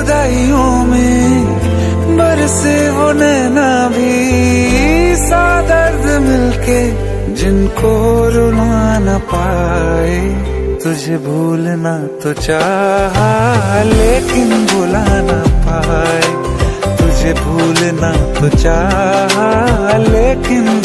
जुदाइयों में बरसे वो नैना भी, सा दर्द मिलके जिनको रुला न पाए। तुझे भूलना तो चाहा लेकिन भुला न पाए, तुझे भूलना तो चाहा लेकिन